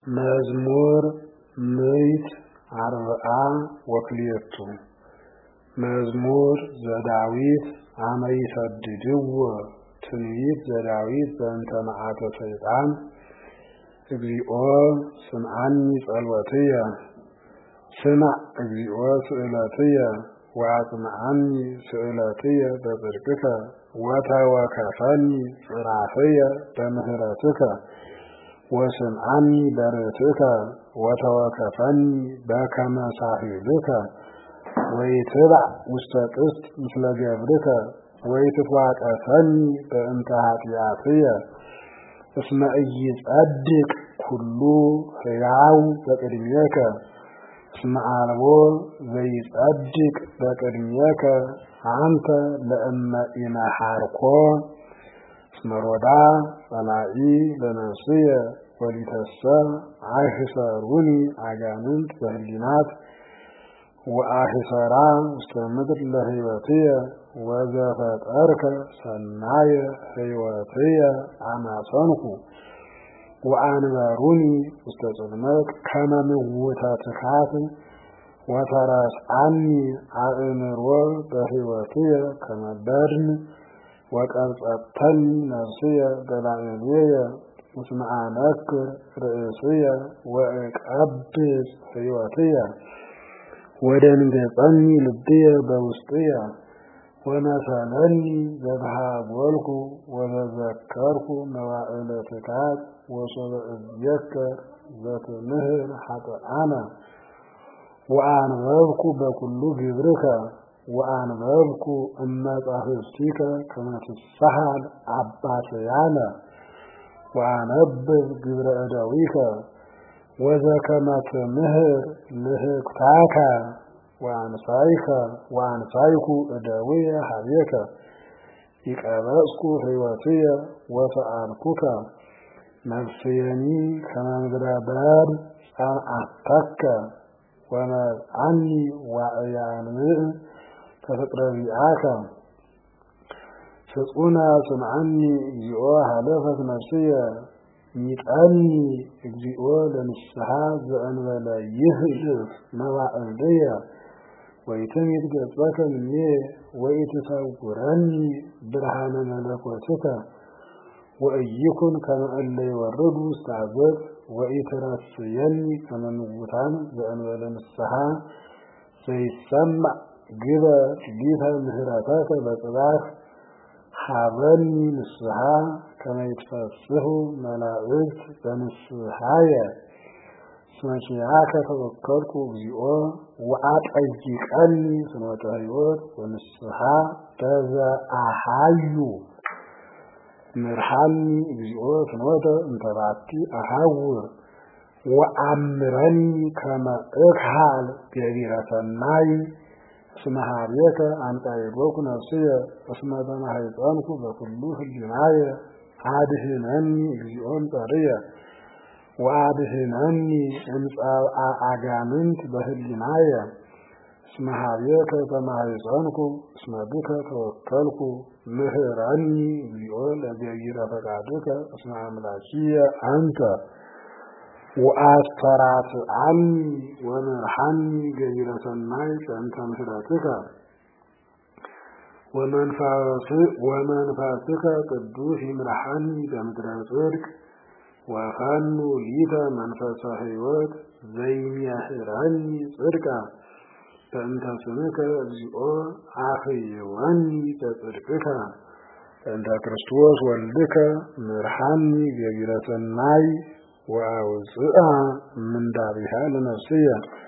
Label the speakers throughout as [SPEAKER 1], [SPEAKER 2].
[SPEAKER 1] መዝሙር ምዕት አርብዓ ወክልኤቱ መዝሙር ዘዳዊት አመ ይሰድድዎ ትንቢት ዘዳዊት በእንተ መዓተ ሰይጣን እግዚኦ ስምዓኒ ጸሎትየ ስማዕ እግዚኦ ስእለትየ ወአጽምዓኒ ስእለትየ በጽድቅከ ወተወከፈኒ ጽራፍየ በምህረትከ ወስምዓኒ በርትዕከ ወተወከፈኒ በከመ ሳሂልከ ወይትባዕ ውስተ ቅስት ምስለ ገብርከ ወይትትዋቀሰኒ በእንተ ኃጢአትየ እስመ ኢይጸድቅ ኩሉ ሕያው በቅድሜከ እስመ አልቦ ዘይጸድቅ በቅድሜከ አንተ ለእመ ኢመሃርኮ እስመ ሮዳ ጸላኢ ለነፍስየ ወሊተሰ አይሕሰሩኒ አጋንንት በህሊናት ወአሕሰራ ውስተ ምድር ለሕይወትየ ወዘፈጠርከ ሰናየ ሕይወትየ አማሰንኩ ወአንበሩኒ ውስተ ጽልመት ከመ ምውተ ትካት ወተረስዓኒ አእምሮ በሕይወትየ ከመ በድን ወቀብጸተኒ ነፍስየ በላዕሌየ እስመ አነክር ርእስየ ወእቀብጽ ሕይወትየ ወደንገጸኒ ልብየ በውስጥየ ወመሰለኒ ዘተሃጐልኩ ወተዘከርኩ መዋዕለ ትካት ወሶበ እዜከር ዘትምህር ኃጥኣነ ወአንበብኩ በኩሉ ግብርከ ወአንበብኩ እመጻሕፍቲከ ከመ ትሳሃል አባትያነ ወአነብብ ግብረ እደዊከ ወዘከመ ትምህር ልህቅታከ ወአንሳይኩ እደዊየ ኀቤከ ይቀበጽኩ ሕይወትየ ወሰአልኩከ ነፍስየኒ ከመ ምድረ በድ ጸምአተከ ወመጽአኒ ዋዕያንብዕ ተፍቅረ ዚአከ ፍጹመ ስምዓኒ እግዚኦ ሀለፈት ነፍስየ ሚጠኒ እግዚኦ ለንስሐ ዘእንበለ ይህልፍ መዋዕልየ ወይትምይት ገጸከ እምኔየ ወኢትሰውረኒ ብርሃነ መለኮትከ ወኢይኩን ከመ እለ ይወርዱ ውስተ አዘቅት ወኢትረስየኒ ከመ ምውታን ዘእንበለ ንስሐ ዘይሰማዕ ግበር ሊተ ምህረተከ በጽባሕ ሀበኒ ንስሐ ከመ ይትፈስሑ መላእክት በንስሐየ እስመ ኪያከ ተወከልኩ እግዚኦ ወአጠይቀኒ ፍኖተ ሕይወት ወንስሐ በዘአሃዩ ምርሃኒ እግዚኦ ፍኖተ እንተ ባቲ አሐውር ወአምረኒ ከመ እክሃል ገቢረ ሰናይ እስመ ኀቤከ አንጻእዮኩ ነፍስየ እስመ ተማኅፀንኩ በኩሉ ህሊናየ አድኅነኒ እግዚኦ እምጸርየ ወአድኅነኒ እምጸብአ አጋንንት በህሊናየ እስመ ኀቤከ ተማኅፀንኩ እስመ ብከ ተወከልኩ ምህረኒ እግዚኦ ለገቢረ ፈቃድከ እስመ አምላኪየ አንተ ወአስተራትዓኒ ወምርሐኒ ገቢረ ሰናይ በእንተ ምህረትከ ወመንፈስከ ቅዱስ ይምርሐኒ በምድረ ጽድቅ ወፈኑ ሊተ መንፈሰ ሕይወት ዘይሜህረኒ ጽድቀ በእንተ ስምከ እግዚኦ አኽይወኒ በጽድቅከ በእንተ ክርስቶስ ወልድከ ምርሐኒ ገቢረ ሰናይ ወአውፅአ ምንዳቢሃ ለነፍስየ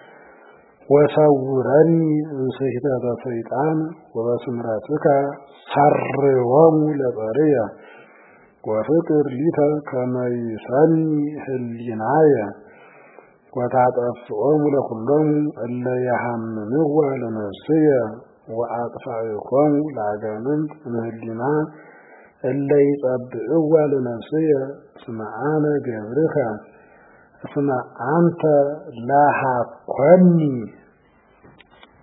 [SPEAKER 1] ወሰውረኒ እምስሕተተ ሰይጣን ወበስምረትከ ሰርዎሙ ለጸርየ ወፍቅር ሊተ ከመ ይሰኒ ህሊናየ ወታጠፍኦሙ ለኵሎሙ እለ የሐምምዋ ለነፍስየ ወአጥፋእኮሙ ለአጋንንት እምህሊና እለ ይጸብዕዋ ለነፍስየ እስመ አነ ገብርከ እስመ አንተ ለሃኮኒ